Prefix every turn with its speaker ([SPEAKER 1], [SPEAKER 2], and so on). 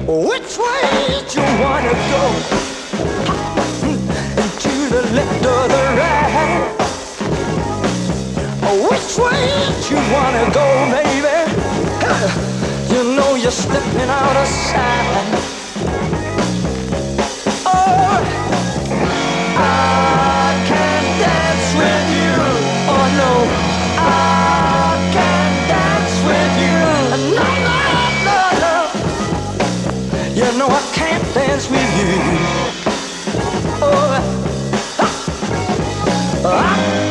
[SPEAKER 1] Which way do you wanna go? To the left or the right? Which way do you wanna go, baby? You know you're stepping out of sight.